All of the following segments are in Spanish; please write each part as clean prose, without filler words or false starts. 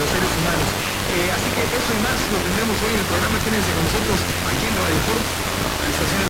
los seres humanos. Así que eso y más lo tendremos hoy en el programa. Quédense con nosotros aquí en Radio Foro, la estación.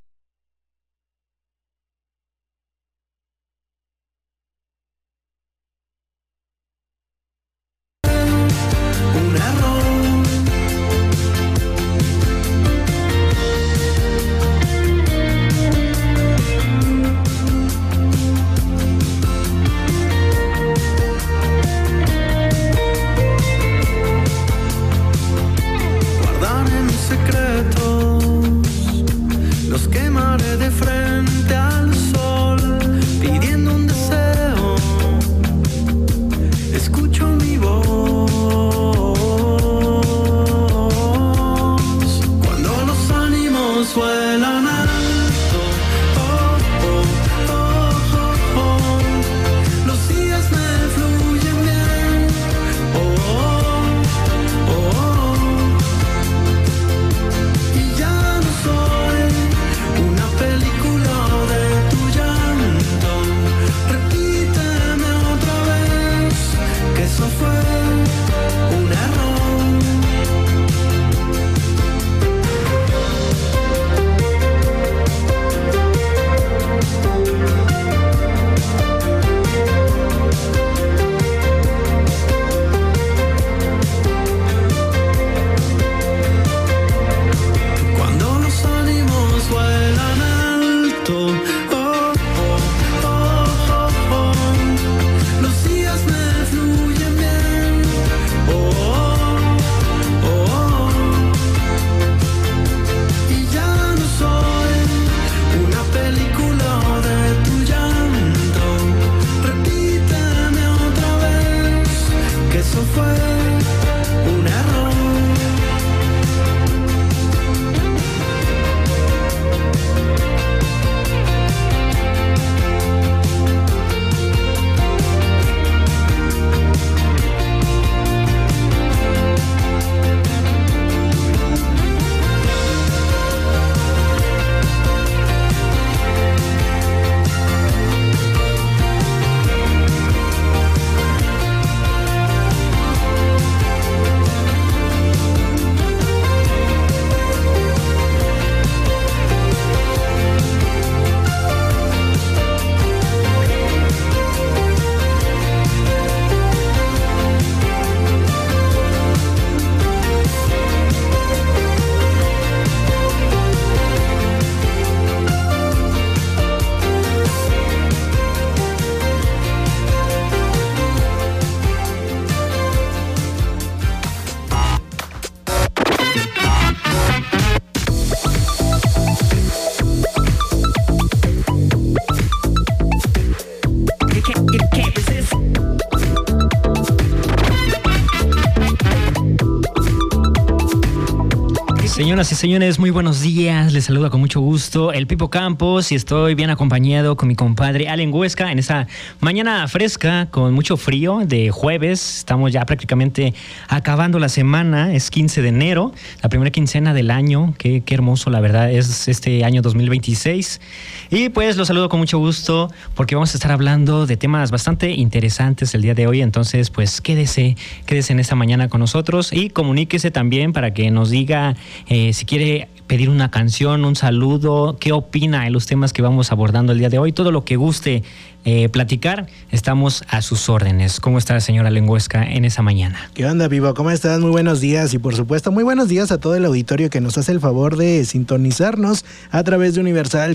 Señoras y señores, muy buenos días. Les saluda con mucho gusto el Pipo Campos y estoy bien acompañado con mi compadre Allen Huesca en esta mañana fresca con mucho frío de jueves. Estamos ya prácticamente acabando la semana, es 15 de enero, la primera quincena del año. Qué hermoso, la verdad, es este año 2026. Y pues los saludo con mucho gusto porque vamos a estar hablando de temas bastante interesantes el día de hoy. Entonces, pues quédese en esta mañana con nosotros y comuníquese también para que nos diga si quiere pedir una canción, un saludo, qué opina de los temas que vamos abordando el día de hoy, todo lo que guste platicar, estamos a sus órdenes. ¿Cómo está, señora Allen Huesca, en esa mañana? ¿Qué onda, Vivo? ¿Cómo estás? Muy buenos días y por supuesto muy buenos días a todo el auditorio que nos hace el favor de sintonizarnos a través de Universal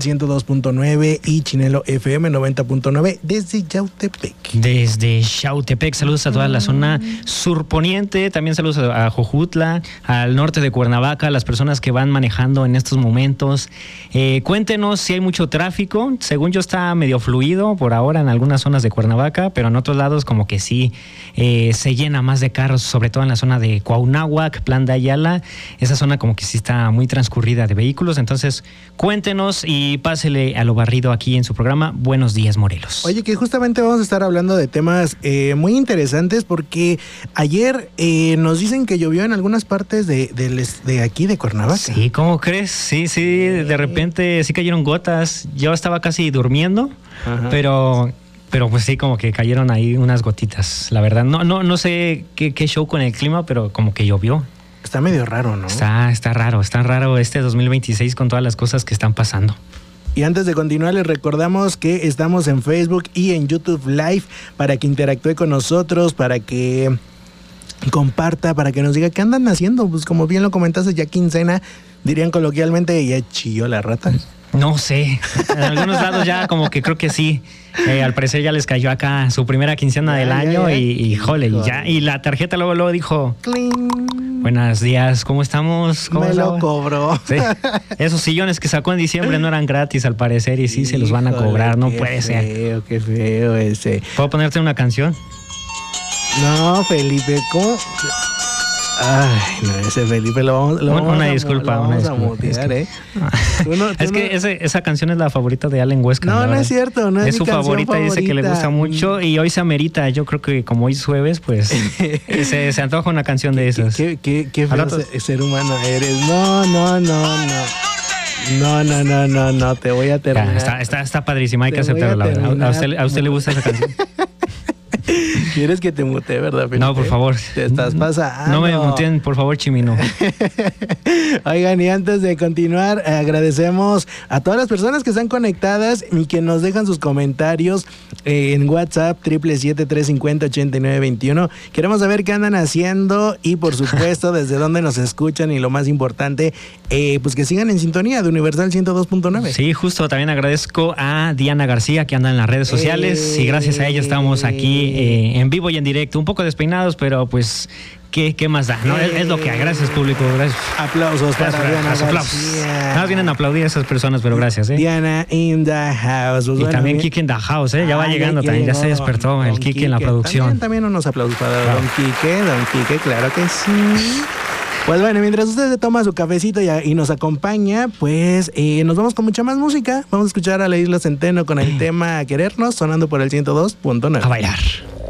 102.9 y Chinelo FM 90.9 desde Yautepec. Desde Yautepec, saludos a toda la zona surponiente, también saludos a Jojutla, al norte de Cuernavaca, a las personas que van manejando en estos momentos. Cuéntenos si hay mucho tráfico. Según yo está medio fluido por ahora en algunas zonas de Cuernavaca, pero en otros lados como que sí se llena más de carros, sobre todo en la zona de Cuauhnáhuac, Plan de Ayala. Esa zona como que sí está muy transcurrida de vehículos. Entonces cuéntenos y pásele a lo barrido aquí en su programa Buenos Días, Morelos. Oye, que justamente vamos a estar hablando de temas muy interesantes porque ayer nos dicen que llovió en algunas partes de aquí de Cuernavaca. Sí, ¿cómo crees? Sí, de repente sí cayeron gotas. Yo estaba casi durmiendo. Ajá. Pero Pero pues sí, como que cayeron ahí unas gotitas, la verdad. No sé qué show con el clima, pero como que llovió. Está medio raro, ¿no? Está raro este 2026 con todas las cosas que están pasando. Y antes de continuar, les recordamos que estamos en Facebook y en YouTube Live para que interactúe con nosotros, para que comparta, para que nos diga qué andan haciendo. Pues como bien lo comentaste, ya quincena, dirían coloquialmente, ya chilló la rata. No sé, en algunos lados ya como que creo que sí. Al parecer ya les cayó acá su primera quincena del año y jole, y la tarjeta luego dijo: ¡Cling! Buenos días, ¿cómo estamos? ¿Cómo me lo cobró. Sí. Esos sillones que sacó en diciembre no eran gratis al parecer y sí se los van a cobrar, no puede ser. Qué feo ese. ¿Puedo ponerte una canción? No, Felipe, ¿cómo? Ay, no, ese Felipe lo vamos una disculpa, a mutear, Es que esa canción es la favorita de Allen Huesca. No es cierto, no es su favorita, dice que le gusta mucho y hoy se amerita. Yo creo que como hoy es jueves, pues se antoja una canción de esas. Qué feo ser humano eres. No, te voy a terminar. Está padrísima, hay que aceptarlo, la verdad. ¿A usted le gusta esa canción? ¿Quieres que te mutee, verdad, Felipe? No, por favor. Te estás pasando. No me muteen, por favor, Chimino. Oigan, y antes de continuar, agradecemos a todas las personas que están conectadas y que nos dejan sus comentarios en WhatsApp 777-350-8921. Queremos saber qué andan haciendo y, por supuesto, desde dónde nos escuchan y lo más importante, pues que sigan en sintonía de Universal 102.9. Sí, justo. También agradezco a Diana García, que anda en las redes sociales y gracias a ella estamos aquí en vivo y en directo, un poco despeinados, pero pues ¿qué más da? ¿No? Es lo que hay. Gracias, público. Gracias. Aplausos para Diana García. Nada vienen a aplaudir a esas personas, pero gracias. Diana in the house. Pues y bueno, también Kike in the house, ya va llegando también, ya se despertó el Kike en la producción. También unos aplausos para Don Kike, claro que sí. Pues bueno, mientras usted se toma su cafecito y nos acompaña, pues nos vamos con mucha más música. Vamos a escuchar a La Isla Centeno con el tema Querernos, sonando por el 102.9. A bailar.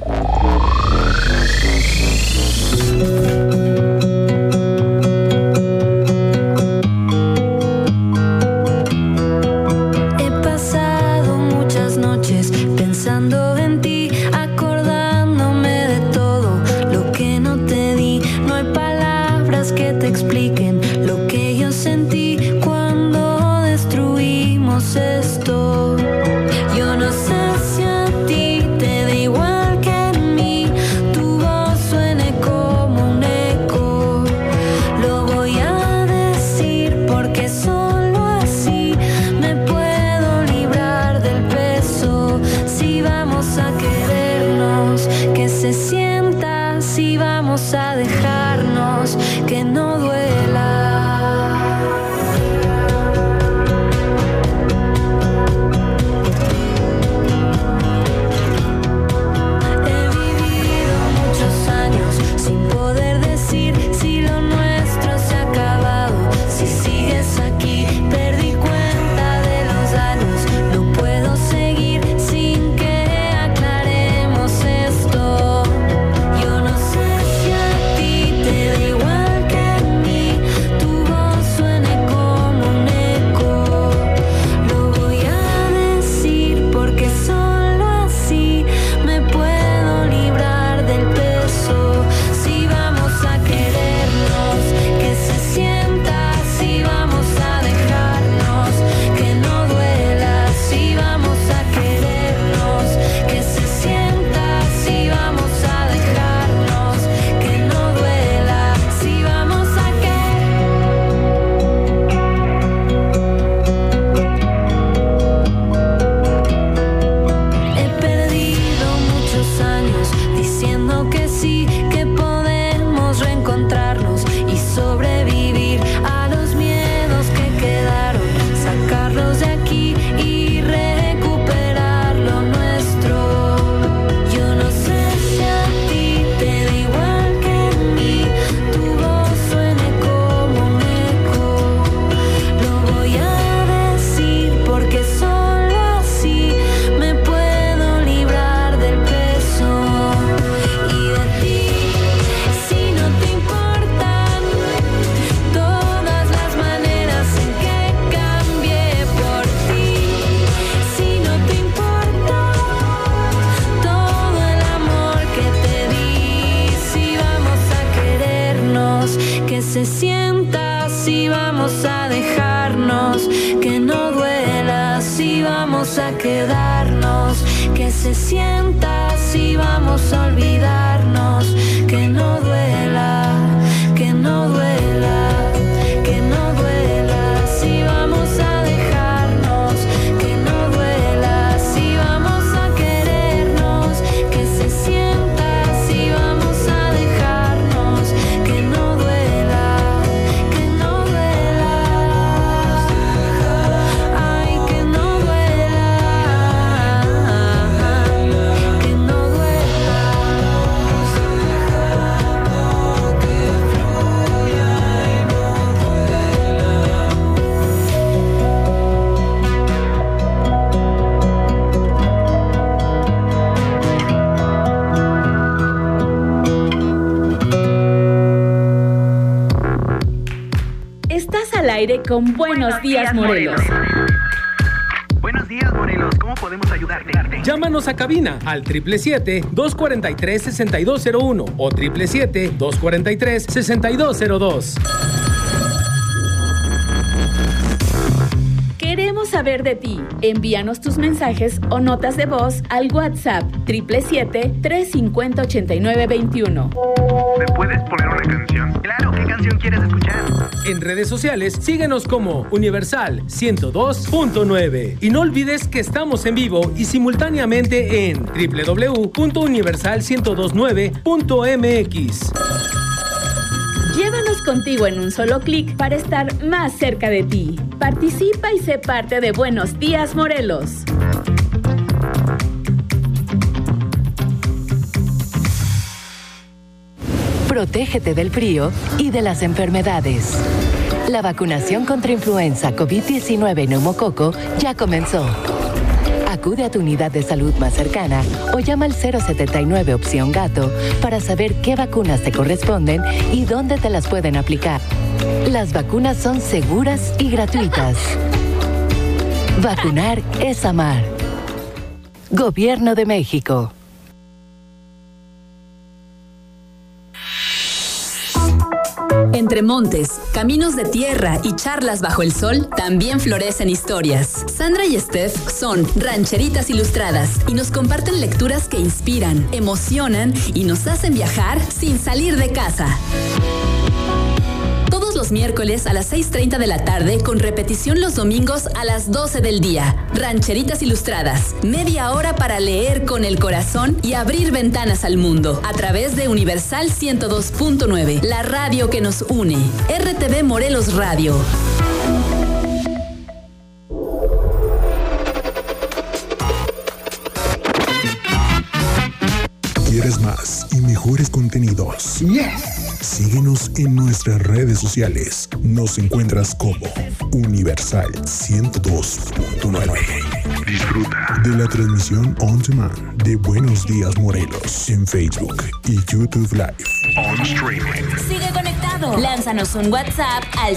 He pasado muchas noches pensando en ti, acordándome de todo lo que no te di. No hay palabras que te expliquen lo que yo sentí cuando destruimos esto. Yo no sé si a ti te da igual que a mí, tu voz suene como un eco. Lo voy a decir porque solo así me puedo librar del peso. Si vamos a querernos, que se sienta. Si vamos a dejarnos, que no duela. Tu se sienta si vamos a dejarnos, que no duela si vamos a quedarnos, que se sienta si vamos a olvidarnos, que no duela, que no duela, que no duela si vamos a dejarnos, que no duela si vamos a querernos, que se sienta si vamos a dejarnos, que no duela, que no duela, ay, que no duela, que no duela. Estás al aire con Buenos Días, Morelos. Buenos días, Morelos. ¿Cómo podemos ayudarte? Llámanos a cabina al 777-243-6201 o 777-243-6202. Queremos saber de ti. Envíanos tus mensajes o notas de voz al WhatsApp 777-350-8921. ¿Me puedes poner una canción? Claro, ¿qué canción quieres escuchar? En redes sociales, síguenos como Universal 102.9. Y no olvides que estamos en vivo y simultáneamente en www.universal1029.mx. Llévanos contigo en un solo clic para estar más cerca de ti. Participa y sé parte de Buenos Días, Morelos. Protégete del frío y de las enfermedades. La vacunación contra influenza, COVID-19 y neumococo ya comenzó. Acude a tu unidad de salud más cercana o llama al 079 opción gato para saber qué vacunas te corresponden y dónde te las pueden aplicar. Las vacunas son seguras y gratuitas. Vacunar es amar. Gobierno de México. Entre montes, caminos de tierra y charlas bajo el sol, también florecen historias. Sandra y Steph son rancheritas ilustradas y nos comparten lecturas que inspiran, emocionan y nos hacen viajar sin salir de casa. Todos los miércoles a las 6:30 de la tarde, con repetición los domingos a las 12 del día. Rancheritas Ilustradas, media hora para leer con el corazón y abrir ventanas al mundo. A través de Universal 102.9, la radio que nos une. RTV Morelos Radio. ¿Quieres más y mejores contenidos? Síguenos en nuestras redes sociales. Nos encuentras como Universal 102.9. Disfruta de la transmisión on demand de Buenos Días Morelos en Facebook y YouTube Live. On streaming. Sigue conectado. Lánzanos un WhatsApp al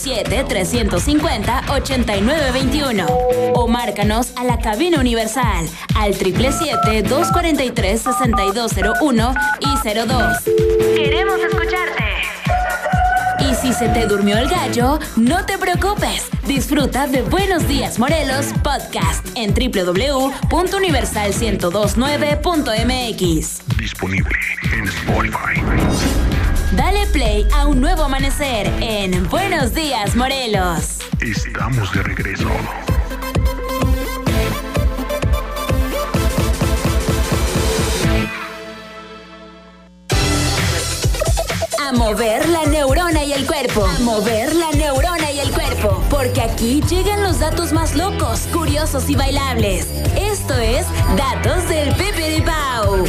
777-350-8921 o márcanos a la cabina Universal al 777-243-6201 y 02. Queremos escucharte. Y si se te durmió el gallo, no te preocupes. Disfruta de Buenos Días Morelos Podcast en www.universal1029.mx. Disponible en Spotify. Dale play a un nuevo amanecer en Buenos Días Morelos. Estamos de regreso. A mover la neurona y el cuerpo. A mover la neurona y el cuerpo. Porque aquí llegan los datos más locos, curiosos y bailables. Esto es Datos del Pipiripao.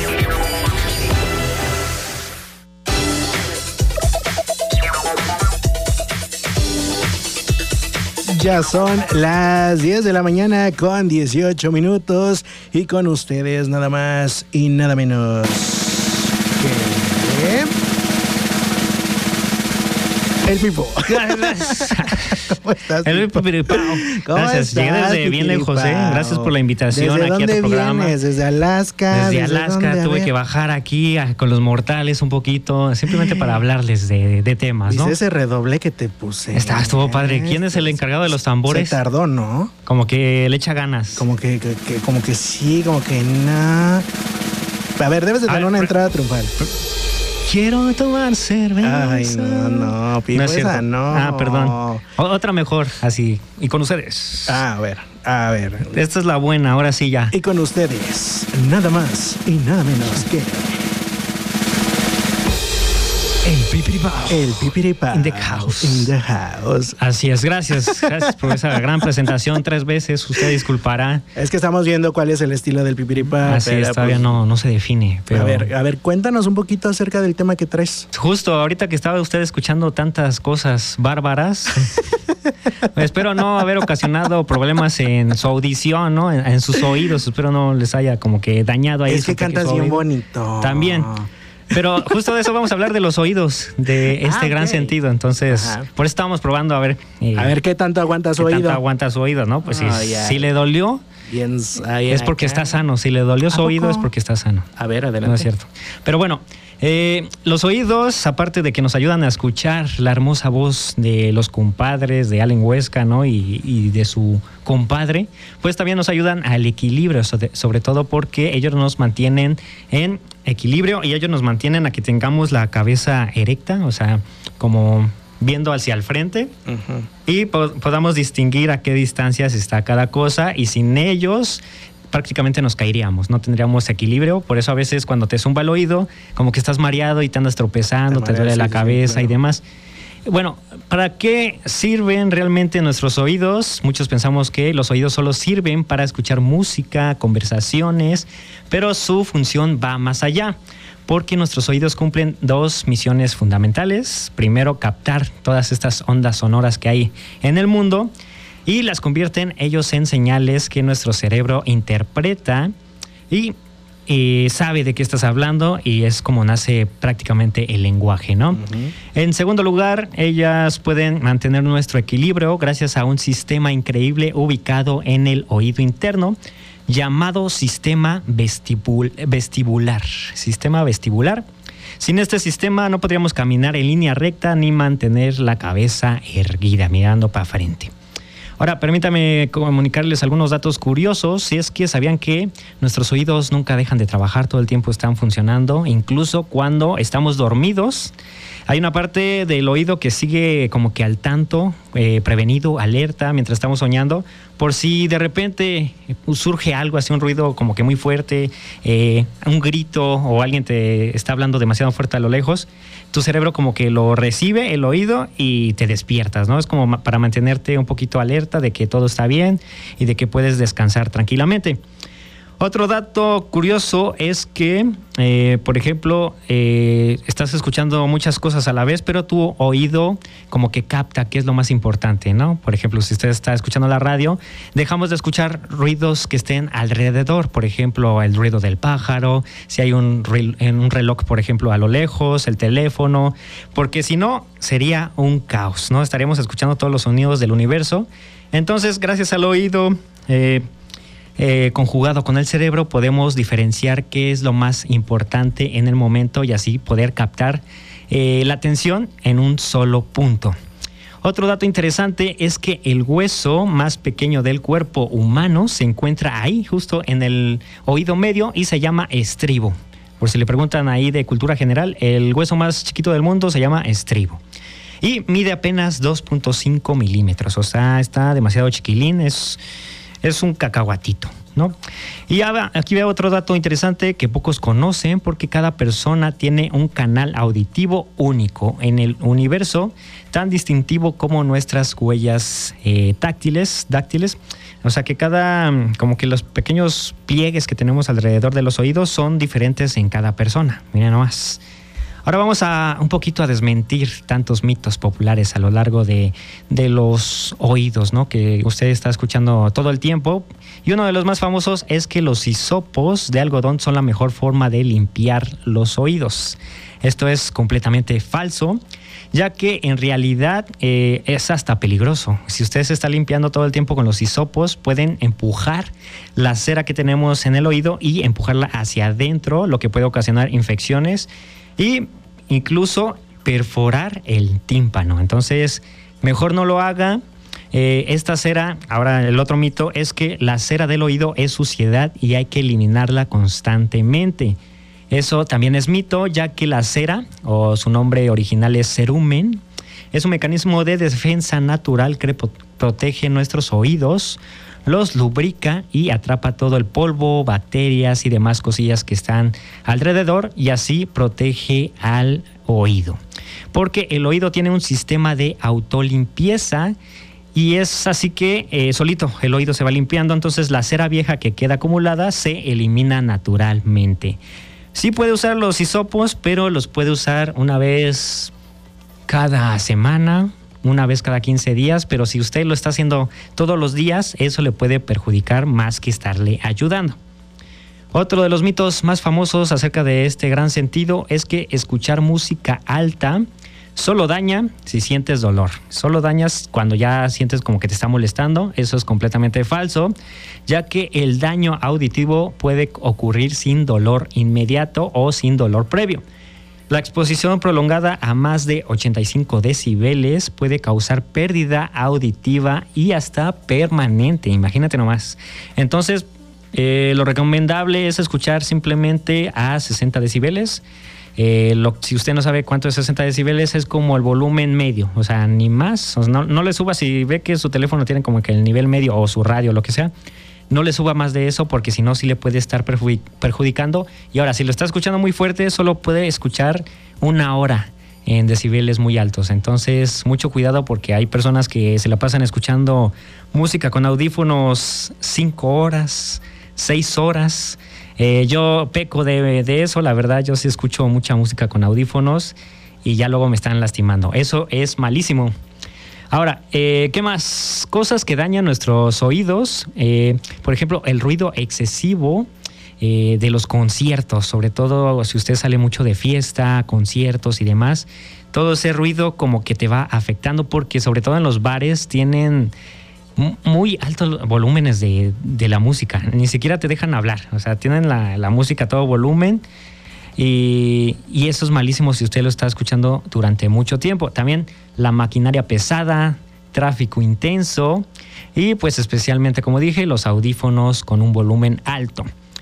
Ya son las 10 de la mañana con 18 minutos y con ustedes nada más y nada menos que... El Pipo. ¿Cómo estás? El Pipiripao. Gracias. Llegué desde bien lejos, ¿eh? Gracias por la invitación aquí a tu programa. Vienes? ¿Desde Alaska? Desde Alaska tuve que bajar aquí con los mortales un poquito, simplemente para hablarles de temas, ¿no? ¿Viste ese redoble que te puse? Estuvo padre. ¿Quién es el encargado de los tambores? Se tardó, ¿no? Como que le echa ganas. Como que sí, como que no. A ver, debes de tener una entrada triunfal. Quiero tomar cerveza. Ay, no, Pipo, esa no. Perdón. Otra mejor, así. Y con ustedes. A ver. Esta es la buena, ahora sí ya. Y con ustedes, nada más y nada menos que... El Pipiripao. El Pipiripao. In the house. In the house. Así es, gracias. Gracias por esa gran presentación 3 veces. Usted disculpará. Es que estamos viendo cuál es el estilo del Pipiripao. Así es, todavía no se define. Pero... A ver, cuéntanos un poquito acerca del tema que traes. Justo, ahorita que estaba usted escuchando tantas cosas bárbaras, espero no haber ocasionado problemas en su audición, ¿no? En sus oídos. Espero no les haya como que dañado ahí. Es que cantas bien bonito. También. Pero justo de eso vamos a hablar, de los oídos, de este gran sentido. Entonces, por eso estábamos probando a ver qué tanto aguanta su oído. Qué tanto aguanta su oído, ¿no? Pues si le dolió, es porque está sano. Si le dolió su oído, es porque está sano. A ver, adelante. No es cierto. Pero bueno, los oídos, aparte de que nos ayudan a escuchar la hermosa voz de los compadres de Allen Huesca, ¿no? Y de su compadre, pues también nos ayudan al equilibrio, sobre todo porque ellos nos mantienen en equilibrio y ellos nos mantienen a que tengamos la cabeza erecta, o sea, como viendo hacia el frente, y podamos distinguir a qué distancias está cada cosa, y sin ellos prácticamente nos caeríamos, no tendríamos equilibrio. Por eso a veces cuando te zumba el oído, como que estás mareado y te andas tropezando, te duele la cabeza y demás. Bueno, ¿para qué sirven realmente nuestros oídos? Muchos pensamos que los oídos solo sirven para escuchar música, conversaciones, pero su función va más allá, porque nuestros oídos cumplen 2 misiones fundamentales. Primero, captar todas estas ondas sonoras que hay en el mundo y las convierten ellos en señales que nuestro cerebro interpreta y sabe de qué estás hablando, y es como nace prácticamente el lenguaje, ¿no? En segundo lugar, ellas pueden mantener nuestro equilibrio gracias a un sistema increíble ubicado en el oído interno llamado sistema vestibular. Sistema vestibular. Sin este sistema no podríamos caminar en línea recta ni mantener la cabeza erguida, mirando para frente. Ahora, permítame comunicarles algunos datos curiosos. Si es que sabían que nuestros oídos nunca dejan de trabajar, todo el tiempo están funcionando, incluso cuando estamos dormidos. Hay una parte del oído que sigue como que al tanto, prevenido, alerta, mientras estamos soñando, por si de repente surge algo, así un ruido como que muy fuerte, un grito, o alguien te está hablando demasiado fuerte a lo lejos. Tu cerebro como que lo recibe, el oído, y te despiertas, ¿no? Es como para mantenerte un poquito alerta de que todo está bien y de que puedes descansar tranquilamente. Otro dato curioso es que, por ejemplo, estás escuchando muchas cosas a la vez, pero tu oído como que capta qué es lo más importante, ¿no? Por ejemplo, si usted está escuchando la radio, dejamos de escuchar ruidos que estén alrededor. Por ejemplo, el ruido del pájaro, si hay un reloj, por ejemplo, a lo lejos, el teléfono, porque si no, sería un caos, ¿no? Estaríamos escuchando todos los sonidos del universo. Entonces, gracias al oído, conjugado con el cerebro, podemos diferenciar qué es lo más importante en el momento y así poder captar la atención en un solo punto. Otro dato interesante es que el hueso más pequeño del cuerpo humano se encuentra ahí, justo en el oído medio, y se llama estribo. Por si le preguntan ahí de cultura general, el hueso más chiquito del mundo se llama estribo. Y mide apenas 2.5 milímetros, o sea, está demasiado chiquilín, es un cacahuatito, ¿no? Y aquí veo otro dato interesante que pocos conocen, porque cada persona tiene un canal auditivo único en el universo, tan distintivo como nuestras huellas dáctiles. O sea que como que los pequeños pliegues que tenemos alrededor de los oídos son diferentes en cada persona. Miren nomás. Ahora vamos un poquito a desmentir tantos mitos populares a lo largo de los oídos, ¿no? Que usted está escuchando todo el tiempo. Y uno de los más famosos es que los hisopos de algodón son la mejor forma de limpiar los oídos. Esto es completamente falso, ya que en realidad es hasta peligroso. Si usted se está limpiando todo el tiempo con los hisopos, pueden empujar la cera que tenemos en el oído y empujarla hacia adentro, lo que puede ocasionar infecciones y incluso perforar el tímpano. Entonces, mejor no lo haga. Esta cera, ahora el otro mito es que la cera del oído es suciedad y hay que eliminarla constantemente. Eso también es mito, ya que la cera, o su nombre original es cerumen, es un mecanismo de defensa natural que protege nuestros oídos, los lubrica y atrapa todo el polvo, bacterias y demás cosillas que están alrededor, y así protege al oído. Porque el oído tiene un sistema de autolimpieza y es así que solito el oído se va limpiando, entonces la cera vieja que queda acumulada se elimina naturalmente. Sí puede usar los hisopos, pero los puede usar una vez cada semana, una vez cada 15 días, pero si usted lo está haciendo todos los días, eso le puede perjudicar más que estarle ayudando. Otro de los mitos más famosos acerca de este gran sentido es que escuchar música alta solo daña si sientes dolor. Solo dañas cuando ya sientes como que te está molestando. Eso es completamente falso, ya que el daño auditivo puede ocurrir sin dolor inmediato o sin dolor previo. La exposición prolongada a más de 85 decibeles puede causar pérdida auditiva y hasta permanente. Imagínate nomás. Entonces, lo recomendable es escuchar simplemente a 60 decibeles. Si usted no sabe cuánto es 60 decibeles, es como el volumen medio, o sea, ni más. O sea, no le suba, si ve que su teléfono tiene como que el nivel medio o su radio, lo que sea, no le suba más de eso porque si no, sí le puede estar perjudicando. Y ahora, si lo está escuchando muy fuerte, solo puede escuchar 1 hora en decibeles muy altos. Entonces, mucho cuidado porque hay personas que se la pasan escuchando música con audífonos 5 horas, 6 horas. Yo peco de eso, la verdad. Yo sí escucho mucha música con audífonos y ya luego me están lastimando. Eso es malísimo. Ahora, ¿qué más? Cosas que dañan nuestros oídos. Por ejemplo, el ruido excesivo de los conciertos, sobre todo si usted sale mucho de fiesta, conciertos y demás. Todo ese ruido como que te va afectando porque sobre todo en los bares tienen muy altos volúmenes de la música. Ni siquiera te dejan hablar. O sea, tienen la música a todo volumen. Y eso es malísimo si usted lo está escuchando durante mucho tiempo. También la maquinaria pesada, tráfico intenso y pues especialmente, como dije, los audífonos con un volumen alto.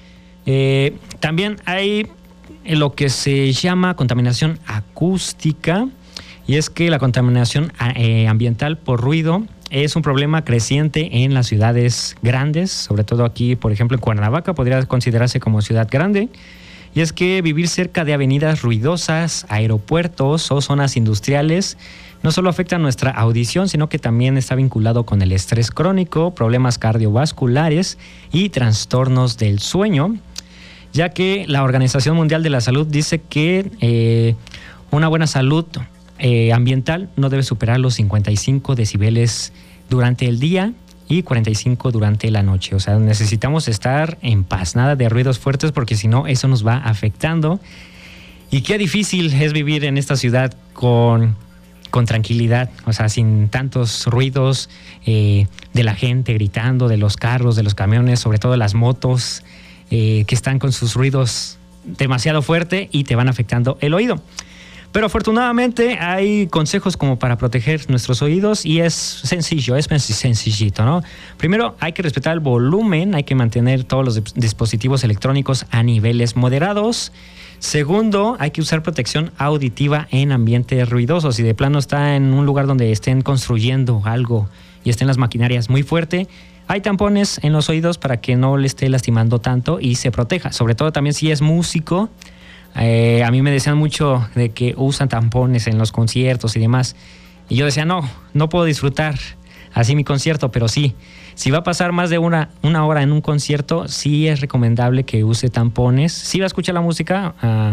También hay lo que se llama contaminación acústica, y es que la contaminación ambiental por ruido es un problema creciente en las ciudades grandes, sobre todo aquí, por ejemplo, en Cuernavaca podría considerarse como ciudad grande. Y es que vivir cerca de avenidas ruidosas, aeropuertos o zonas industriales no solo afecta nuestra audición, sino que también está vinculado con el estrés crónico, problemas cardiovasculares y trastornos del sueño, ya que la Organización Mundial de la Salud dice que una buena salud ambiental no debe superar los 55 decibeles durante el día y 45 durante la noche. O sea, necesitamos estar en paz, nada de ruidos fuertes porque si no, eso nos va afectando. Y qué difícil es vivir en esta ciudad con tranquilidad, o sea, sin tantos ruidos de la gente gritando, de los carros, de los camiones, sobre todo las motos que están con sus ruidos demasiado fuerte y te van afectando el oído. Pero afortunadamente hay consejos como para proteger nuestros oídos y es sencillo, es sencillito, ¿no? Primero, hay que respetar el volumen, hay que mantener todos los dispositivos electrónicos a niveles moderados. Segundo, hay que usar protección auditiva en ambientes ruidosos. Si de plano está en un lugar donde estén construyendo algo y estén las maquinarias muy fuerte, hay tampones en los oídos para que no le esté lastimando tanto y se proteja. Sobre todo también si es músico. A mí me decían mucho de que usan tampones en los conciertos y demás. Y yo decía, no puedo disfrutar así mi concierto, pero sí, si va a pasar más de una hora en un concierto, sí es recomendable que use tampones. Si va a escuchar la música,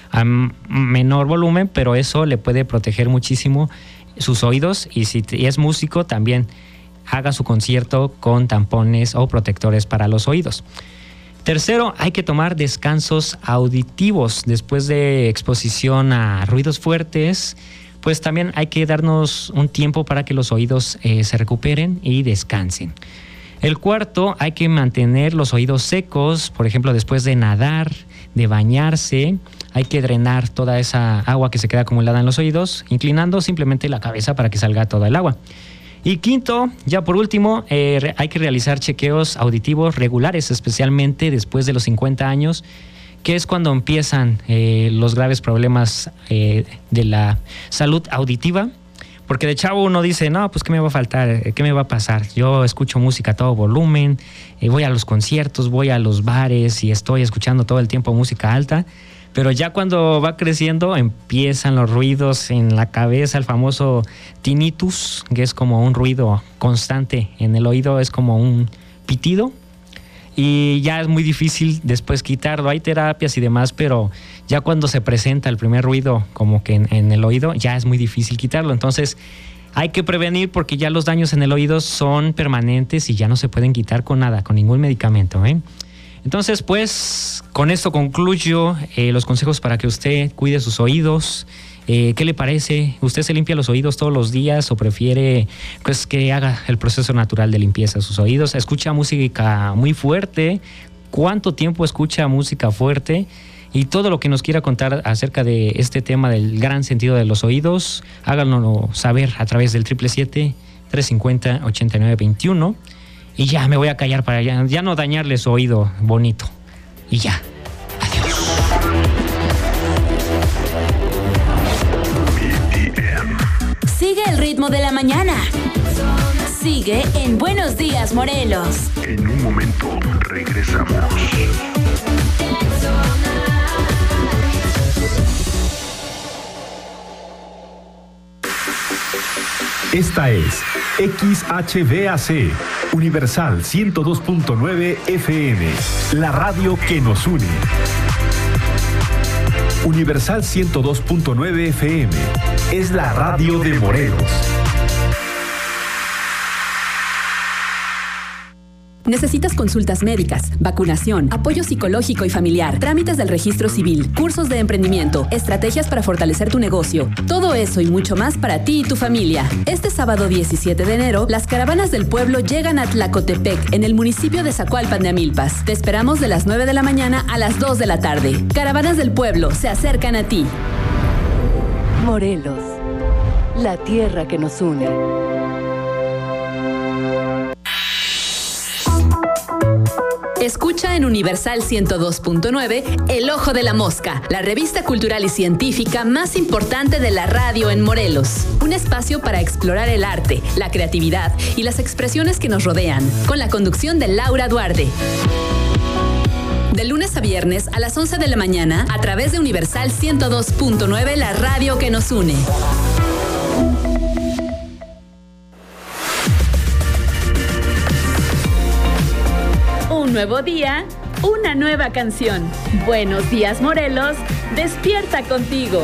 a menor volumen, pero eso le puede proteger muchísimo sus oídos, y si es músico también haga su concierto con tampones o protectores para los oídos. Tercero, hay que tomar descansos auditivos después de exposición a ruidos fuertes. Pues también hay que darnos un tiempo para que los oídos se recuperen y descansen. El cuarto, hay que mantener los oídos secos, por ejemplo, después de nadar, de bañarse, hay que drenar toda esa agua que se queda acumulada en los oídos, inclinando simplemente la cabeza para que salga toda el agua. Y quinto, ya por último, hay que realizar chequeos auditivos regulares, especialmente después de los 50 años, que es cuando empiezan los graves problemas de la salud auditiva. Porque de chavo uno dice, no, pues ¿qué me va a faltar? ¿Qué me va a pasar? Yo escucho música a todo volumen, voy a los conciertos, voy a los bares y estoy escuchando todo el tiempo música alta. Pero ya cuando va creciendo empiezan los ruidos en la cabeza, el famoso tinnitus, que es como un ruido constante en el oído, es como un pitido. Y ya es muy difícil después quitarlo. Hay terapias y demás, pero ya cuando se presenta el primer ruido como que en el oído, ya es muy difícil quitarlo. Entonces hay que prevenir, porque ya los daños en el oído son permanentes y ya no se pueden quitar con nada, con ningún medicamento, ¿eh? Entonces, pues, con esto concluyo los consejos para que usted cuide sus oídos. ¿Qué le parece? ¿Usted se limpia los oídos todos los días o prefiere pues, que haga el proceso natural de limpieza de sus oídos? ¿Escucha música muy fuerte? ¿Cuánto tiempo escucha música fuerte? Y todo lo que nos quiera contar acerca de este tema del gran sentido de los oídos, háganlo saber a través del 777-350-8921. Y ya me voy a callar para ya no dañarle su oído bonito. Y ya. Adiós. Sigue el ritmo de la mañana. Sigue en Buenos Días, Morelos. En un momento regresamos. Esta es XHVAC, Universal 102.9 FM, la radio que nos une. Universal 102.9 FM es la radio de Morelos. ¿Necesitas consultas médicas, vacunación, apoyo psicológico y familiar, trámites del registro civil, cursos de emprendimiento, estrategias para fortalecer tu negocio? Todo eso y mucho más para ti y tu familia. Este sábado 17 de enero, las caravanas del pueblo llegan a Tlacotepec, en el municipio de Zacualpan de Amilpas. Te esperamos de las 9 de la mañana a las 2 de la tarde. Caravanas del pueblo se acercan a ti. Morelos, la tierra que nos une. Escucha en Universal 102.9 El Ojo de la Mosca, la revista cultural y científica más importante de la radio en Morelos. Un espacio para explorar el arte, la creatividad y las expresiones que nos rodean, con la conducción de Laura Duarte. De lunes a viernes a las 11 de la mañana a través de Universal 102.9, la radio que nos une. Un nuevo día, una nueva canción. Buenos días, Morelos. Despierta contigo.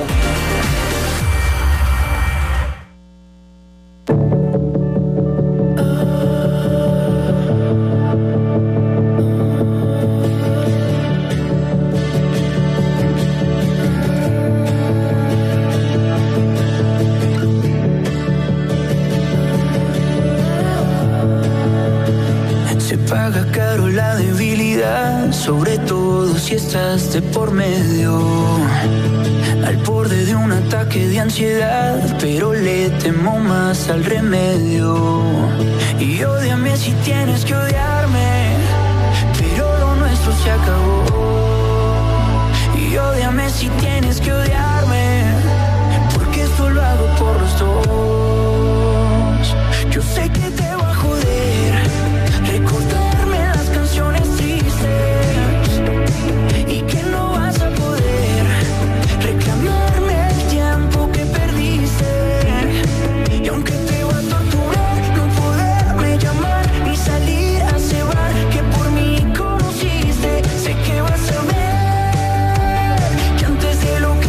Paga caro la debilidad, sobre todo si estás de por medio, al borde de un ataque de ansiedad, pero le temo más al remedio. Y ódiame si tienes que odiarme, pero lo nuestro se acabó. Y ódiame si tienes que odiarme, porque esto lo hago por los dos. Yo sé que te va a joder recordarme las canciones tristes y que no vas a poder reclamarme el tiempo que perdiste. Y aunque te va a torturar no poderme llamar ni salir a cebar que por mí conociste, sé que vas a ver que antes de lo que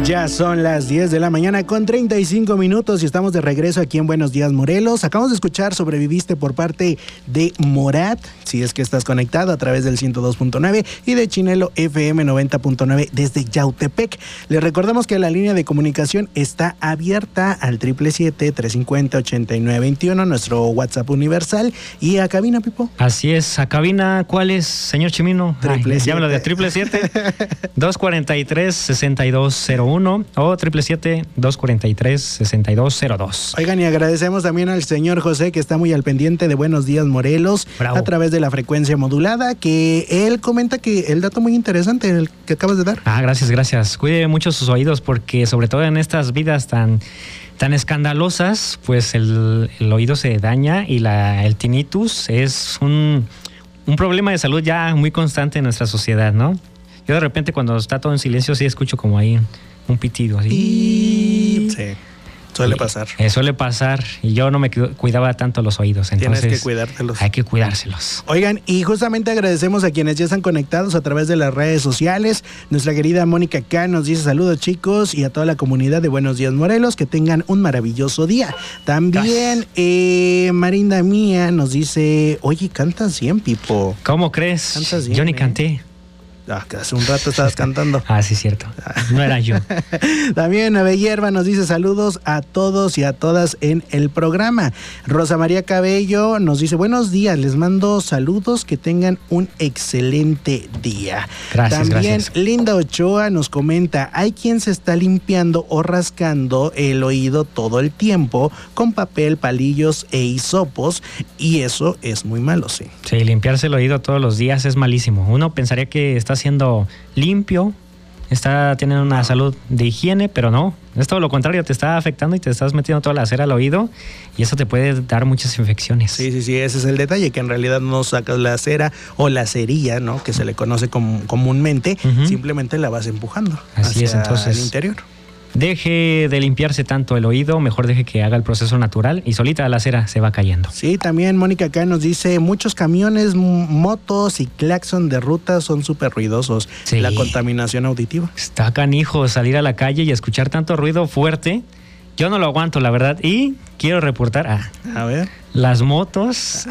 Ya son las 10 de la mañana con 35 minutos y estamos de regreso aquí en Buenos Días Morelos. Acabamos de escuchar Sobreviviste por parte de Morat, si es que estás conectado a través del 102.9 y de Chinelo FM 90.9 desde Yautepec. Les recordamos que la línea de comunicación está abierta al 777-350-8921, nuestro WhatsApp universal. Y a cabina, Pipo. Así es, a cabina, ¿cuál es, señor Chimino? Llámalo de 777-243-6201 o 777-243-6202. Oigan, y agradecemos también al señor José, que está muy al pendiente de Buenos Días Morelos. Bravo. A través de la frecuencia modulada, que él comenta que el dato muy interesante, el que acabas de dar. Gracias. Cuide mucho sus oídos, porque sobre todo en estas vidas tan escandalosas, pues el oído se daña y el tinnitus es un problema de salud ya muy constante en nuestra sociedad, ¿no? Yo de repente, cuando está todo en silencio, sí escucho como ahí un pitido así. Sí, suele pasar. Suele pasar, y yo no me cuidaba tanto los oídos, entonces tienes que cuidártelos. Hay que cuidárselos. Oigan, y justamente agradecemos a quienes ya están conectados a través de las redes sociales. Nuestra querida Mónica K nos dice saludos, chicos, y a toda la comunidad de Buenos Días Morelos, que tengan un maravilloso día. También Marinda Mía nos dice, oye, cantas bien, Pipo. ¿Cómo crees? Cantas bien, yo ni canté. Que hace un rato estabas cantando. Sí, cierto. No era yo. También Ave Hierba nos dice saludos a todos y a todas en el programa. Rosa María Cabello nos dice buenos días, les mando saludos, que tengan un excelente día. Gracias. También Linda Ochoa nos comenta, hay quien se está limpiando o rascando el oído todo el tiempo con papel, palillos e hisopos, y eso es muy malo, sí. Sí, limpiarse el oído todos los días es malísimo. Uno pensaría que está siendo limpio, está teniendo una salud de higiene, pero no, es todo lo contrario, te está afectando y te estás metiendo toda la cera al oído, y eso te puede dar muchas infecciones. Sí, ese es el detalle, que en realidad no sacas la cera o la cerilla, ¿no?, que se le conoce comúnmente, simplemente la vas empujando hacia el interior. Deje de limpiarse tanto el oído, mejor deje que haga el proceso natural y solita la cera se va cayendo. Sí, también Mónica acá nos dice, muchos camiones, motos y claxon de ruta son súper ruidosos. Sí. La contaminación auditiva. Está canijo salir a la calle y escuchar tanto ruido fuerte. Yo no lo aguanto, la verdad, y quiero reportar a ver. Las motos.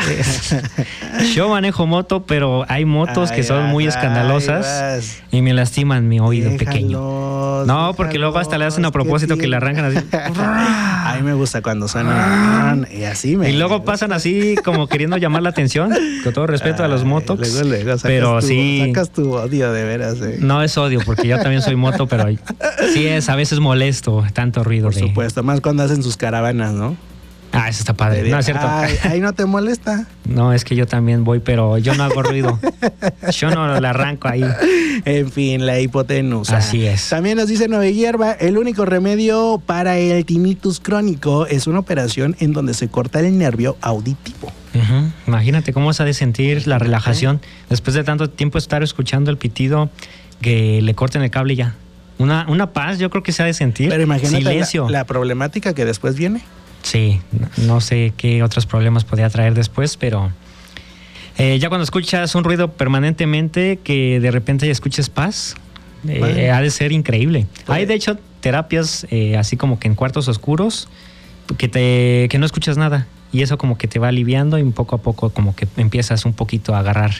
Yo manejo moto, pero hay motos que son muy escandalosas y me lastiman mi oído pequeño. No, porque luego hasta le hacen a propósito que le arrancan así. A mí me gusta cuando suenan y así y luego pasan así como queriendo llamar la atención, con todo respeto a los motos. Luego pero sí. Sacas tu odio de veras. No es odio, porque yo también soy moto, pero sí es a veces molesto tanto ruido. Por supuesto, más cuando hacen sus caravanas, ¿no? Eso está padre. No, es cierto. Ahí no te molesta. No, es que yo también voy, pero yo no hago ruido. Yo no le arranco ahí. En fin, la hipotenusa. Así es. También nos dice Nueva Hierba, el único remedio para el tinnitus crónico es una operación en donde se corta el nervio auditivo. Imagínate cómo se ha de sentir la relajación después de tanto tiempo estar escuchando el pitido, que le corten el cable ya. Una paz, yo creo que se ha de sentir. Pero imagínate silencio. La problemática que después viene. Sí, no sé qué otros problemas podría traer después, pero ya cuando escuchas un ruido permanentemente, que de repente ya escuches paz, ha de ser increíble. Hay de hecho terapias así como que en cuartos oscuros que no escuchas nada, y eso como que te va aliviando, y poco a poco como que empiezas un poquito a agarrar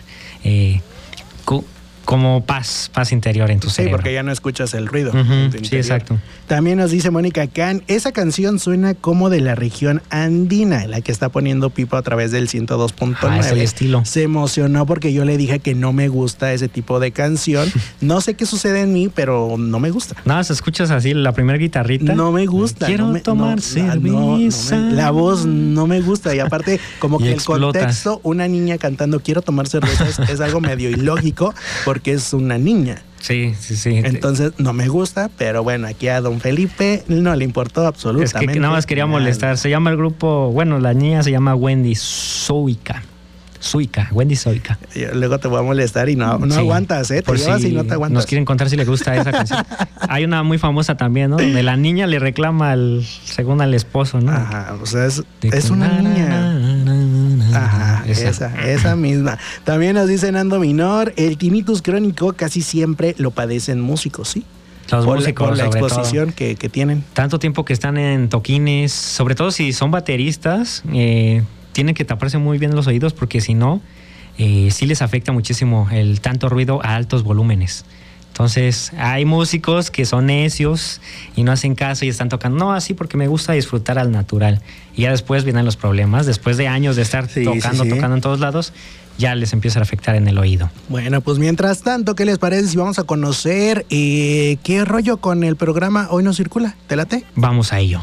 como paz interior en tu cerebro. Sí, porque ya no escuchas el ruido. Sí, exacto. También nos dice Mónica Can, esa canción suena como de la región andina, la que está poniendo Pipo a través del 102.9. Es el estilo. Se emocionó porque yo le dije que no me gusta ese tipo de canción. No sé qué sucede en mí, pero no me gusta. No, se escuchas así la primera guitarrita. No me gusta. Quiero tomar cerveza. La voz no me gusta, y aparte como que el contexto, una niña cantando quiero tomar cerveza es algo medio ilógico, porque es una niña. Sí. Entonces no me gusta, pero bueno, aquí a don Felipe no le importó absolutamente. Es que nada más quería molestar. Se llama el grupo, la niña se llama Wendy Zoica. Wendy Zoica. Luego te voy a molestar y no aguantas, te llevas y no te aguantas. Nos quieren contar si le gusta esa canción. Hay una muy famosa también, ¿no? Donde la niña le reclama según al esposo, ¿no? Ajá, o sea, es una niña. Ajá, esa misma. También nos dice Nando Minor, el tinnitus crónico casi siempre lo padecen músicos, ¿sí? Los músicos, por la sobre exposición que tienen. Tanto tiempo que están en toquines, sobre todo si son bateristas, tienen que taparse muy bien los oídos porque si no, sí les afecta muchísimo el tanto ruido a altos volúmenes. Entonces, hay músicos que son necios y no hacen caso y están tocando, no, así porque me gusta disfrutar al natural. Y ya después vienen los problemas, después de años de estar tocando en todos lados, ya les empieza a afectar en el oído. Bueno, pues mientras tanto, ¿qué les parece si vamos a conocer qué rollo con el programa Hoy No Circula? ¿Te late? Vamos a ello.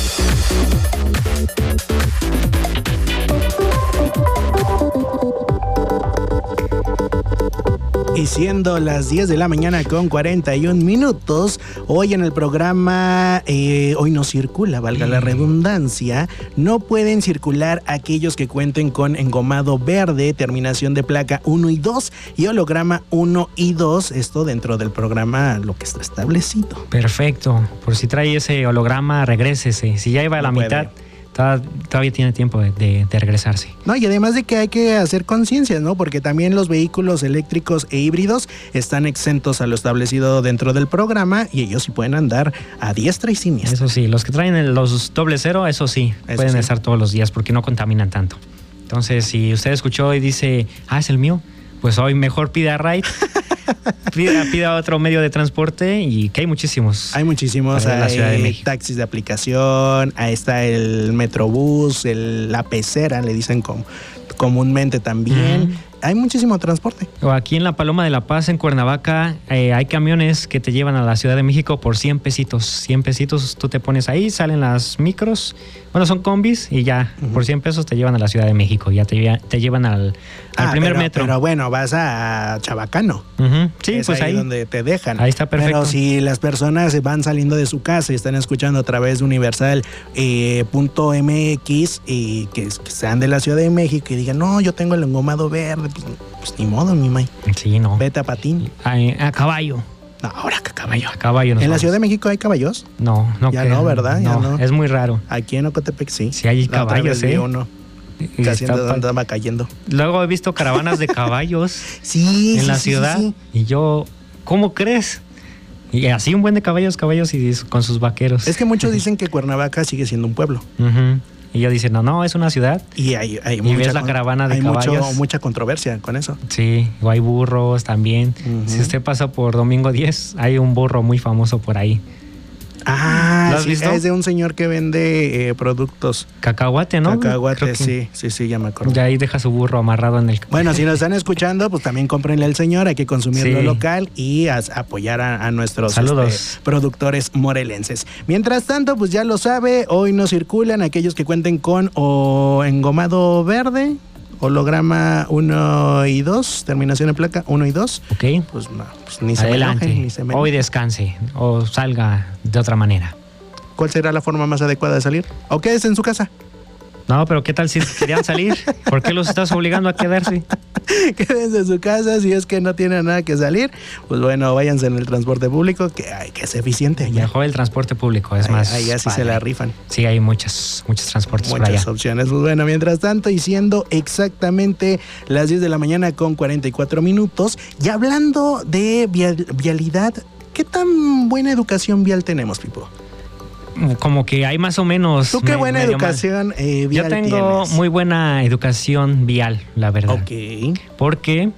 Y siendo las 10 de la mañana con 41 minutos, hoy en el programa Hoy No Circula, valga la redundancia, no pueden circular aquellos que cuenten con engomado verde, terminación de placa 1 y 2 y holograma 1 y 2, esto dentro del programa lo que está establecido. Perfecto, por si trae ese holograma, regrésese, si ya iba a la mitad. Todavía tiene tiempo de regresarse. No, y además de que hay que hacer conciencia, ¿no? Porque también los vehículos eléctricos e híbridos están exentos a lo establecido dentro del programa y ellos sí pueden andar a diestra y siniestra. Eso sí, los que traen los 00, eso sí, pueden estar todos los días porque no contaminan tanto. Entonces, si usted escuchó y dice, es el mío, pues hoy mejor pida ride. Pida otro medio de transporte y que hay muchísimos. Hay muchísimos, en la Ciudad de México. Taxis de aplicación, ahí está el Metrobús, la pecera, le dicen comúnmente también. Hay muchísimo transporte. O aquí en la Paloma de la Paz, en Cuernavaca, hay camiones que te llevan a la Ciudad de México por 100 pesitos. 100 pesitos tú te pones ahí, salen las micros, bueno, son combis y ya, por 100 pesos te llevan a la Ciudad de México. Ya te llevan al primer metro. Pero bueno, vas a Chabacano. Sí, es pues ahí donde te dejan. Ahí está perfecto. Pero si las personas van saliendo de su casa y están escuchando a través de universal.mx y que sean de la Ciudad de México y digan, no, yo tengo el engomado verde, pues ni modo, mi May. Sí, no. Vete a patín. A caballo. No, ahora que caballo. A caballo. ¿En la Ciudad de México hay caballos? No. Ya no, ¿verdad? Ya no. Es muy raro. Aquí en Ocotepec sí. Sí hay caballos, uno. Casi andaba cayendo. Luego he visto caravanas de caballos en la ciudad. Sí. Y yo, ¿cómo crees? Y así un buen de caballos y con sus vaqueros. Es que muchos dicen que Cuernavaca sigue siendo un pueblo. Y ellos dicen, no, es una ciudad. Y hay y ves la caravana de caballos. Mucha controversia con eso. Sí, o hay burros también. Si usted pasa por Domingo 10, hay un burro muy famoso por ahí. ¿Lo has visto? Es de un señor que vende productos. Cacahuate, ¿no? Cacahuate, sí, ya me acuerdo. Ya ahí deja su burro amarrado en el... Bueno, si nos están escuchando, pues también cómprenle al señor, hay que consumirlo local y apoyar a nuestros productores morelenses. Mientras tanto, pues ya lo sabe, hoy no circulan aquellos que cuenten con engomado verde, holograma 1 y 2, terminación de placa 1 y 2. Ok. Pues ni se adelante. Me enoje, ni se me enoje. Hoy descanse o salga de otra manera. ¿Cuál será la forma más adecuada de salir? ¿O quédese en su casa? No, pero ¿qué tal si querían salir? ¿Por qué los estás obligando a quedarse? Quédense en su casa, si es que no tienen nada que salir, pues bueno, váyanse en el transporte público, que es eficiente allá. Mejor el transporte público, es más allá sí se la rifan. Sí, hay muchos transportes por allá. Muchas opciones. Pues bueno, mientras tanto, y siendo exactamente las 10 de la mañana con 44 minutos, y hablando de vialidad, ¿qué tan buena educación vial tenemos, Pipo? Como que hay más o menos. ¿Tú qué buena educación vial Yo tengo tienes? muy buena educación vial, la verdad. Ok. Porque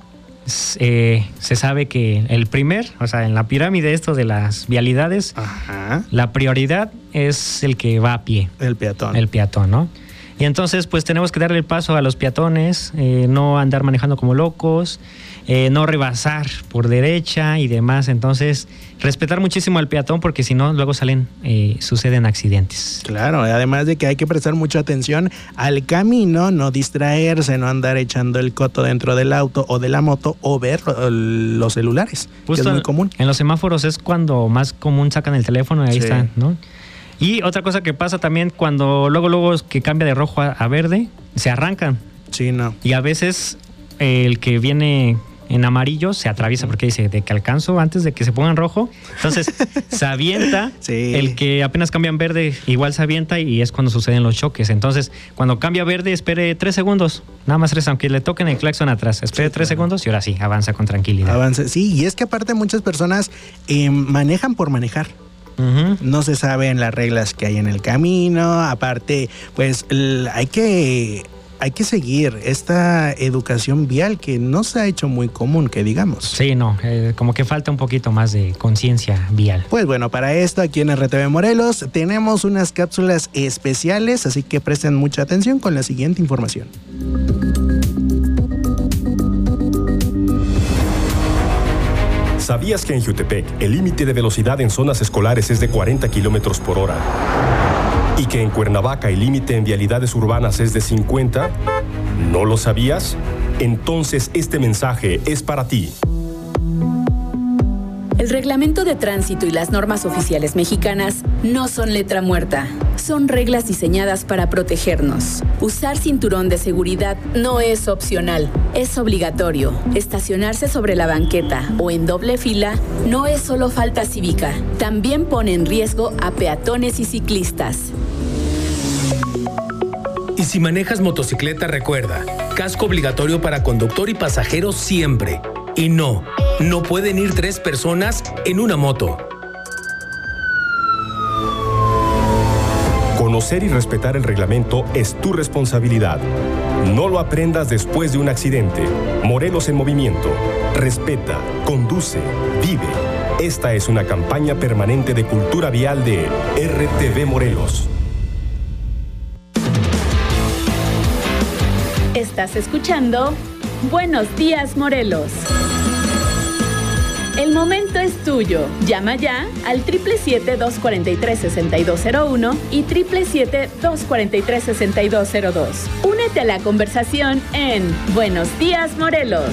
se sabe que en la pirámide esto de las vialidades, la prioridad es el que va a pie. El peatón. El peatón, ¿no? Y entonces, pues tenemos que darle el paso a los peatones, no andar manejando como locos, no rebasar por derecha y demás. Entonces, respetar muchísimo al peatón porque si no, luego suceden accidentes. Claro, además de que hay que prestar mucha atención al camino, no distraerse, no andar echando el coto dentro del auto o de la moto o ver los celulares, Justo que es muy común. En los semáforos es cuando más común sacan el teléfono y ahí están, ¿no? Y otra cosa que pasa también cuando luego que cambia de rojo a verde, se arrancan. Sí, no. Y a veces el que viene en amarillo, se atraviesa porque dice de que alcanzo antes de que se ponga en rojo. Entonces se avienta, sí. El que apenas cambia en verde igual se avienta y es cuando suceden los choques. Entonces, cuando cambia a verde, espere 3 segundos, nada más 3, aunque le toquen el claxon atrás, espere 3 segundos y ahora sí, avanza con tranquilidad. Avanza, sí, y es que aparte muchas personas manejan por manejar. No se saben las reglas que hay en el camino. Aparte, pues hay que seguir esta educación vial que no se ha hecho muy común, que digamos. Sí, no, como que falta un poquito más de conciencia vial. Pues bueno, para esto aquí en RTV Morelos tenemos unas cápsulas especiales, así que presten mucha atención con la siguiente información. ¿Sabías que en Jutepec el límite de velocidad en zonas escolares es de 40 kilómetros por hora? ¿Y que en Cuernavaca el límite en vialidades urbanas es de 50? ¿No lo sabías? Entonces este mensaje es para ti. El reglamento de tránsito y las normas oficiales mexicanas no son letra muerta. Son reglas diseñadas para protegernos. Usar cinturón de seguridad no es opcional, es obligatorio. Estacionarse sobre la banqueta o en doble fila no es solo falta cívica, también pone en riesgo a peatones y ciclistas. Y si manejas motocicleta, recuerda, casco obligatorio para conductor y pasajeros siempre. Y no pueden ir 3 personas en una moto. Conocer y respetar el reglamento es tu responsabilidad. No lo aprendas después de un accidente. Morelos en movimiento. Respeta, conduce, vive. Esta es una campaña permanente de cultura vial de RTV Morelos. Estás escuchando Buenos Días, Morelos. El momento es tuyo. Llama ya al 777-243-6201 y 777-243-6202. Únete a la conversación en Buenos Días, Morelos.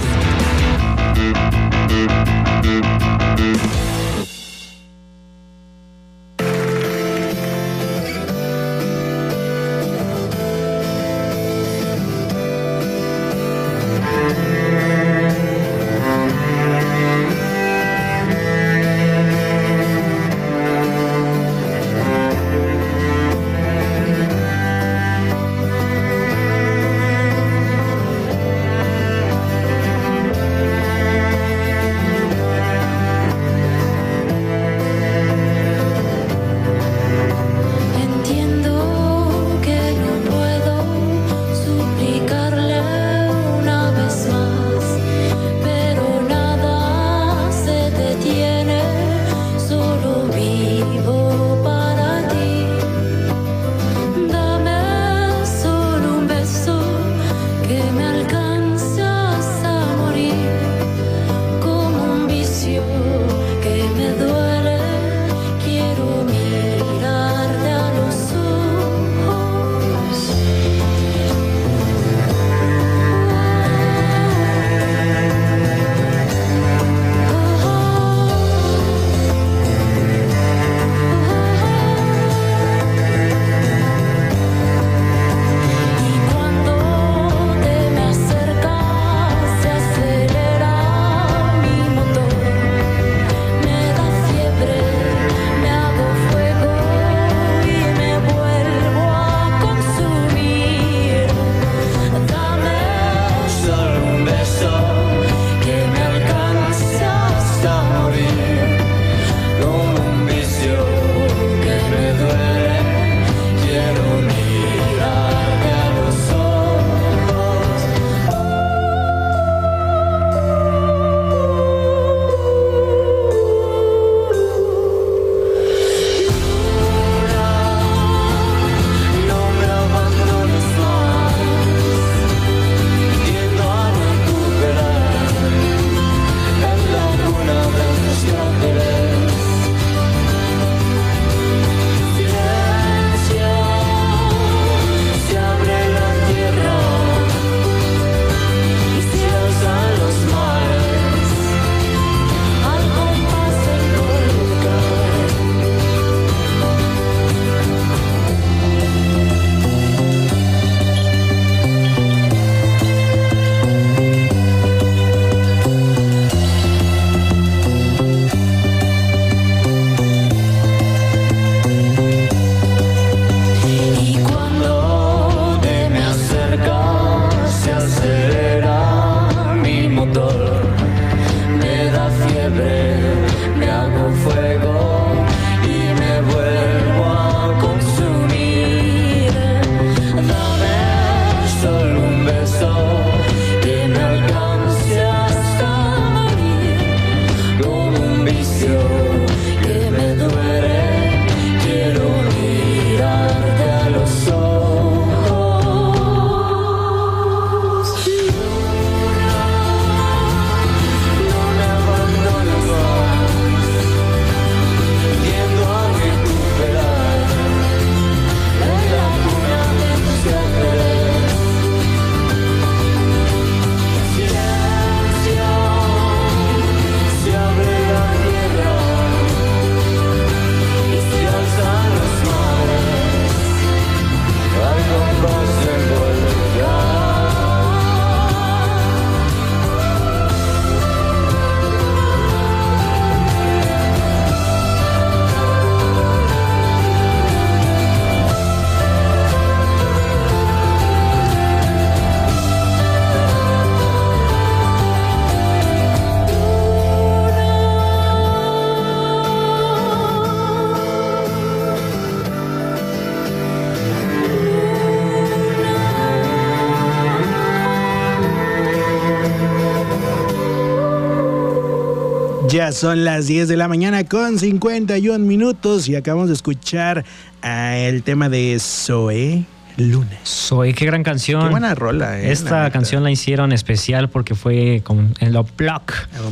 Ya son las 10 de la mañana con 51 minutos y acabamos de escuchar el tema de Zoé Lunes. Zoé, qué gran canción. Qué buena rola. Esta canción la hicieron especial porque fue con el Unplugged.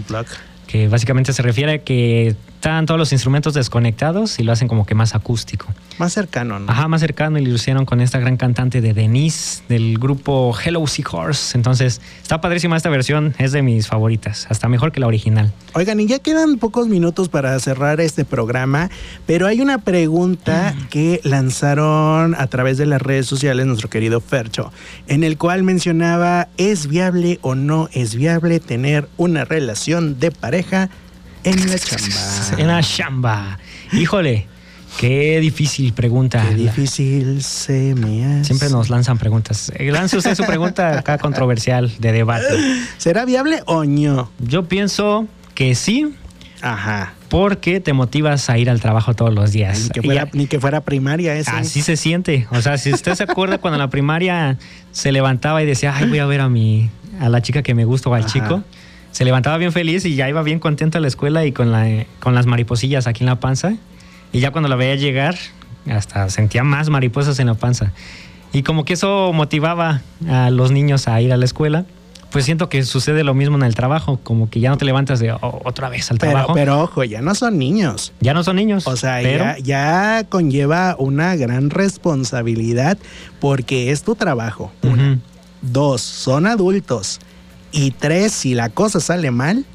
Que básicamente se refiere a que están todos los instrumentos desconectados y lo hacen como que más acústico. Más cercano, ¿no? Ajá, más cercano, y lo hicieron con esta gran cantante de Denise, del grupo Hello Seahorse. Entonces, está padrísima esta versión, es de mis favoritas, hasta mejor que la original. Oigan, y ya quedan pocos minutos para cerrar este programa, pero hay una pregunta que lanzaron a través de las redes sociales nuestro querido Fercho, en el cual mencionaba, ¿es viable o no es viable tener una relación de pareja en la chamba? En la chamba. Híjole, qué difícil pregunta. Qué difícil se me hace. Siempre nos lanzan preguntas. Lance usted su pregunta acá controversial de debate. ¿Será viable o no? Yo pienso que sí. Ajá. Porque te motivas a ir al trabajo todos los días. Ni que fuera primaria eso. Así se siente. O sea, si usted se acuerda cuando en la primaria se levantaba y decía, ay, voy a ver a la chica que me gusta o al chico. Se levantaba bien feliz y ya iba bien contento a la escuela y con las mariposillas aquí en la panza. Y ya cuando la veía llegar, hasta sentía más mariposas en la panza. Y como que eso motivaba a los niños a ir a la escuela. Pues siento que sucede lo mismo en el trabajo, como que ya no te levantas de otra vez al trabajo. Pero ojo, ya no son niños. Ya no son niños. O sea, ya conlleva una gran responsabilidad porque es tu trabajo. Una. 2, son adultos. Y 3, si la cosa sale mal,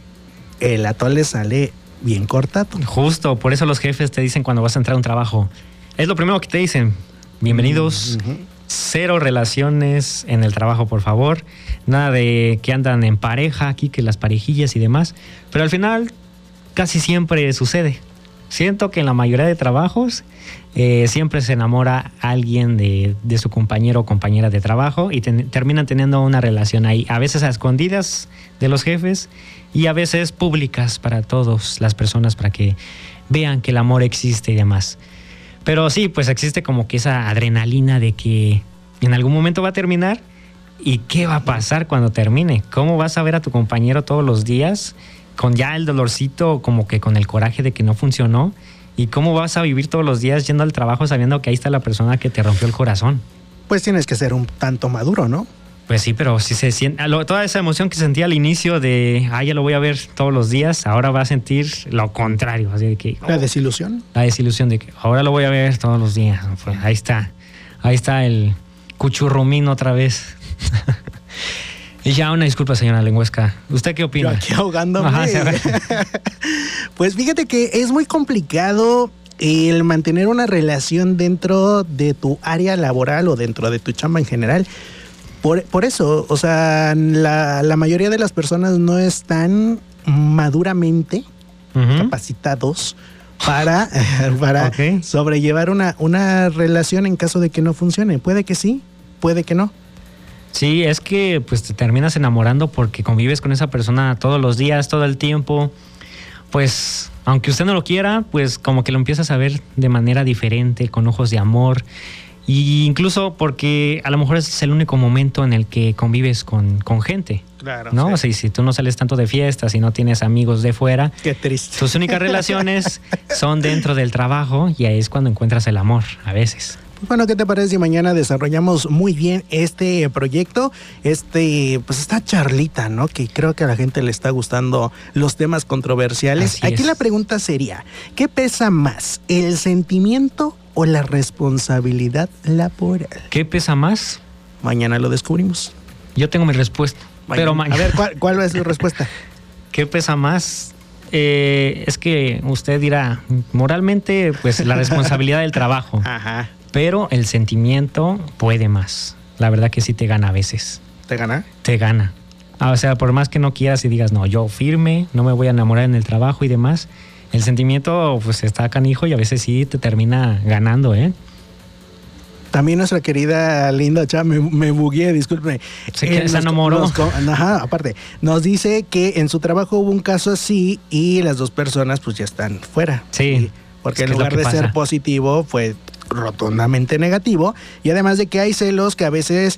el atole sale bien cortado. Justo, por eso los jefes te dicen cuando vas a entrar a un trabajo. Es lo primero que te dicen. Bienvenidos. 0 relaciones en el trabajo, por favor. Nada de que andan en pareja aquí, que las parejillas y demás. Pero al final casi siempre sucede. Siento que en la mayoría de trabajos siempre se enamora alguien de su compañero o compañera de trabajo y terminan teniendo una relación ahí. A veces a escondidas de los jefes y a veces públicas para todas las personas para que vean que el amor existe y demás. Pero sí, pues existe como que esa adrenalina de que en algún momento va a terminar. ¿Y qué va a pasar cuando termine? ¿Cómo vas a ver a tu compañero todos los días con ya el dolorcito, como que con el coraje de que no funcionó? ¿Y cómo vas a vivir todos los días yendo al trabajo sabiendo que ahí está la persona que te rompió el corazón? Pues tienes que ser un tanto maduro, ¿no? Pues sí, pero si se siente toda esa emoción que sentía al inicio de ya lo voy a ver todos los días, ahora va a sentir lo contrario, así de que la desilusión. La desilusión de que ahora lo voy a ver todos los días. Pues ahí está el cuchurrumín otra vez. Y ya una disculpa, señora Lengüesca. ¿Usted qué opina? Yo aquí ahogándome. Pues fíjate que es muy complicado el mantener una relación dentro de tu área laboral o dentro de tu chamba en general. Por eso, o sea, la mayoría de las personas no están maduramente capacitados para sobrellevar una relación en caso de que no funcione. Puede que sí, puede que no. Sí, es que pues te terminas enamorando porque convives con esa persona todos los días, todo el tiempo. Pues, aunque usted no lo quiera, pues como que lo empiezas a ver de manera diferente, con ojos de amor. Y incluso porque a lo mejor es el único momento en el que convives con gente. Claro. ¿No? Sí. O sea, y si tú no sales tanto de fiestas y no tienes amigos de fuera. Qué triste. Tus únicas relaciones son dentro del trabajo y ahí es cuando encuentras el amor, a veces. Bueno, ¿qué te parece si mañana desarrollamos muy bien este proyecto? Pues esta charlita, ¿no? Que creo que a la gente le está gustando los temas controversiales. Así Aquí es. la pregunta sería, ¿qué pesa más, el sentimiento o la responsabilidad laboral? ¿Qué pesa más? Mañana lo descubrimos. Yo tengo mi respuesta. Pero A ver, ¿cuál es su respuesta? ¿Qué pesa más? Es que usted dirá, moralmente, pues la responsabilidad del trabajo. Ajá. Pero el sentimiento puede más. La verdad que sí te gana a veces. ¿Te gana? Te gana. O sea, por más que no quieras y digas, no, yo firme, no me voy a enamorar en el trabajo y demás, el sentimiento pues está canijo y a veces sí te termina ganando, ¿eh? También nuestra querida Linda Chá, me bugué, discúlpeme. Se enamoró. Aparte, nos dice que en su trabajo hubo un caso así y las dos personas pues ya están fuera. Sí. Porque en lugar de ser positivo fue rotundamente negativo, y además de que hay celos que a veces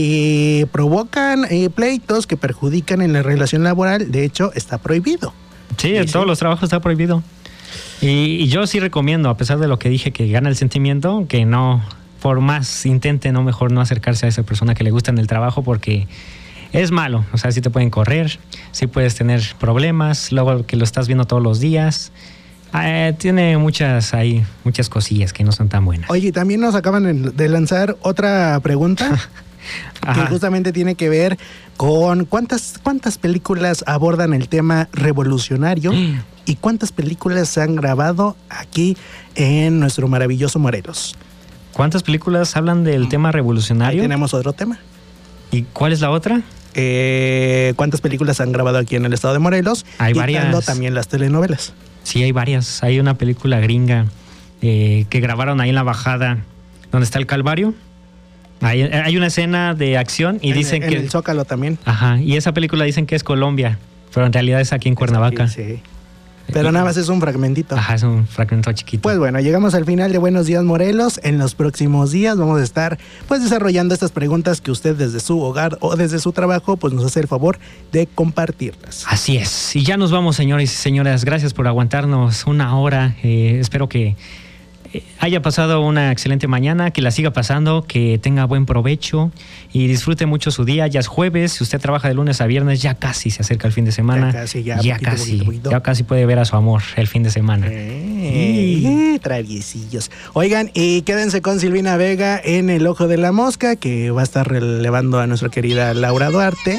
provocan pleitos que perjudican en la relación laboral. De hecho, está prohibido. Sí, en todos los trabajos está prohibido. Y yo sí recomiendo, a pesar de lo que dije, que gana el sentimiento, que no, por más intente, no, mejor no acercarse a esa persona que le gusta en el trabajo, porque es malo. O sea, sí te pueden correr, sí puedes tener problemas, luego que lo estás viendo todos los días. Tiene muchas cosillas que no son tan buenas. Oye, también nos acaban de lanzar otra pregunta que justamente tiene que ver con cuántas películas abordan el tema revolucionario y cuántas películas se han grabado aquí en nuestro maravilloso Morelos. ¿Cuántas películas hablan del tema revolucionario? Ahí tenemos otro tema. ¿Y cuál es la otra? ¿Cuántas películas se han grabado aquí en el estado de Morelos? Hay varias. También las telenovelas. Sí, hay varias. Hay una película gringa que grabaron ahí en la bajada donde está el Calvario. Hay una escena de acción y dicen que... En el Zócalo también. Ajá, y esa película dicen que es Colombia, pero en realidad es aquí en Cuernavaca. Sí. Pero nada más es un fragmentito. Ajá, es un fragmento chiquito. Pues bueno, llegamos al final de Buenos Días Morelos. En los próximos días vamos a estar pues desarrollando estas preguntas que usted desde su hogar o desde su trabajo pues nos hace el favor de compartirlas. Así es. Y ya nos vamos, señores y señoras. Gracias por aguantarnos una hora. Espero que haya pasado una excelente mañana, que la siga pasando, que tenga buen provecho y disfrute mucho su día. Ya es jueves, si usted trabaja de lunes a viernes, ya casi se acerca el fin de semana. Ya casi puede ver a su amor el fin de semana. Traviesillos. Oigan, y quédense con Silvina Vega en El Ojo de la Mosca, que va a estar relevando a nuestra querida Laura Duarte.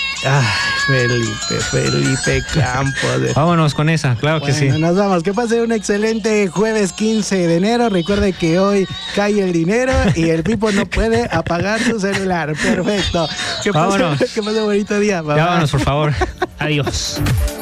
Felipe Campos. Vámonos con esa, claro que sí. Nos vamos. Que pase un excelente jueves 15 de enero. Recuerde que hoy cae el dinero y el Pipo no puede apagar su celular. Perfecto. Que pase un bonito día. Ya vámonos, por favor. Adiós.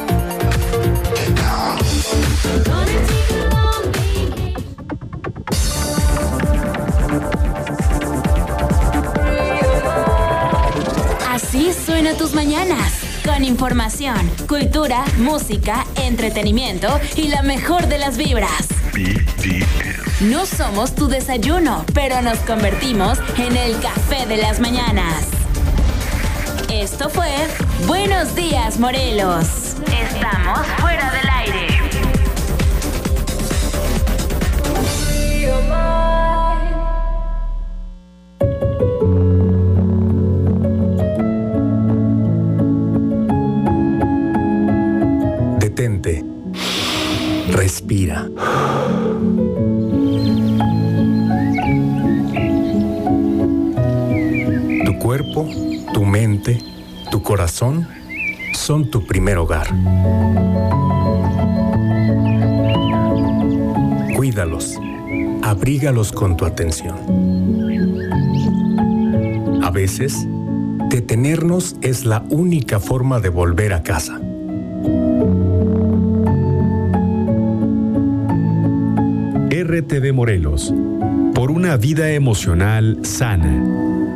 Así suena tus mañanas, con información, cultura, música, entretenimiento y la mejor de las vibras. No somos tu desayuno, pero nos convertimos en el café de las mañanas. Esto fue Buenos Días, Morelos. Estamos fuera del aire. Detente. Respira. Tu cuerpo, tu mente, tu corazón son tu primer hogar. Cuídalos. Abrígalos con tu atención. A veces, detenernos es la única forma de volver a casa. RTV Morelos, por una vida emocional sana.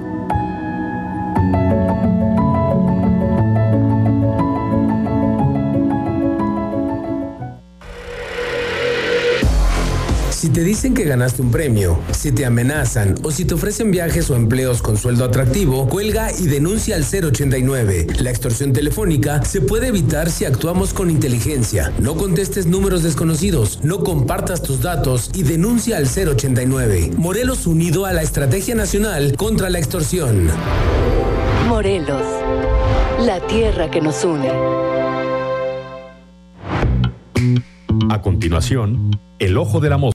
Si te dicen que ganaste un premio, si te amenazan o si te ofrecen viajes o empleos con sueldo atractivo, cuelga y denuncia al 089. La extorsión telefónica se puede evitar si actuamos con inteligencia. No contestes números desconocidos, no compartas tus datos y denuncia al 089. Morelos unido a la Estrategia Nacional contra la Extorsión. Morelos, la tierra que nos une. A continuación, El Ojo de la Mosca.